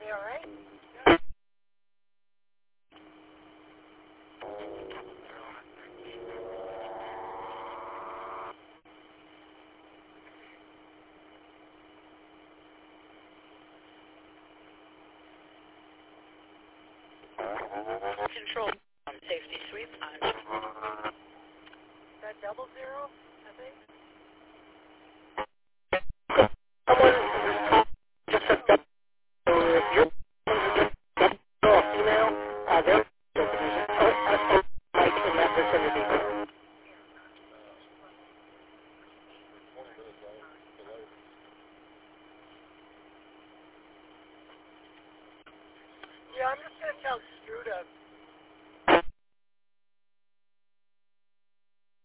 They all right? Control safety sweep on. That 00, I think. Someone just said that you're a female. There's a Mike in that vicinity. Yeah, I'm just going to tell Stu to